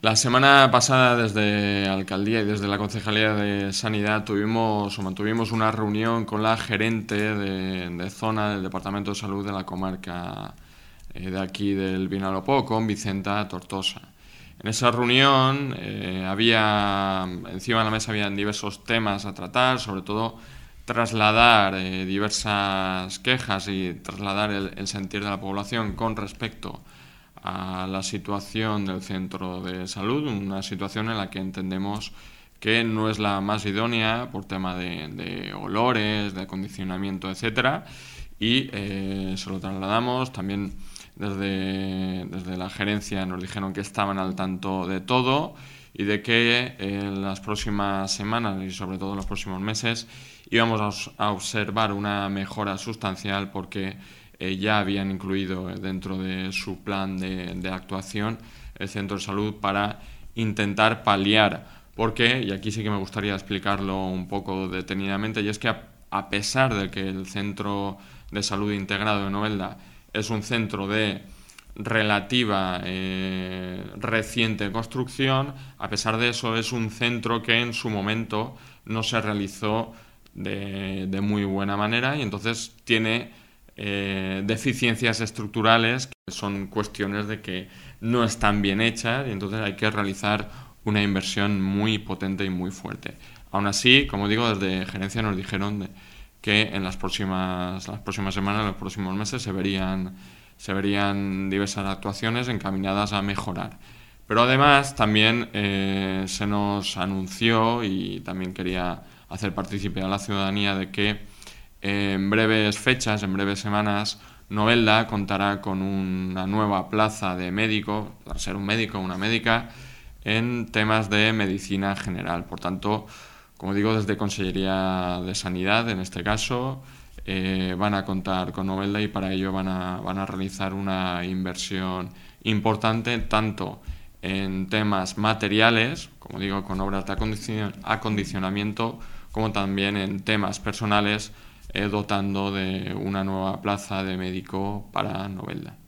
La semana pasada desde Alcaldía y desde la Concejalía de Sanidad mantuvimos una reunión con la gerente de zona del Departamento de Salud de la comarca de aquí del Vinalopó, con Vicenta Tortosa. En esa reunión encima de la mesa habían diversos temas a tratar, sobre todo trasladar diversas quejas y trasladar el sentir de la población con respecto a la situación del centro de salud, una situación en la que entendemos que no es la más idónea por tema de olores, de acondicionamiento, etcétera, y se lo trasladamos. También desde la gerencia nos dijeron que estaban al tanto de todo y de que en las próximas semanas y sobre todo en los próximos meses íbamos a observar una mejora sustancial, porque ya habían incluido dentro de su plan de actuación el centro de salud para intentar paliar. Porque, y aquí sí que me gustaría explicarlo un poco detenidamente, y es que a pesar de que el centro de salud integrado de Novelda es un centro de relativa reciente construcción, a pesar de eso es un centro que en su momento no se realizó de muy buena manera, y entonces tiene deficiencias estructurales que son cuestiones de que no están bien hechas, y entonces hay que realizar una inversión muy potente y muy fuerte. Aún así, como digo, desde gerencia nos dijeron que en las próximas semanas, en los próximos meses, se verían diversas actuaciones encaminadas a mejorar. Pero además también se nos anunció, y también quería hacer partícipe a la ciudadanía, de que en breves fechas, en breves semanas, Novelda contará con una nueva plaza de médico, para ser un médico o una médica, en temas de medicina general. Por tanto, como digo, desde Consellería de Sanidad, en este caso, van a contar con Novelda, y para ello van a realizar una inversión importante, tanto en temas materiales, como digo, con obras de acondicionamiento, como también en temas personales, dotando de una nueva plaza de médico para Novelda.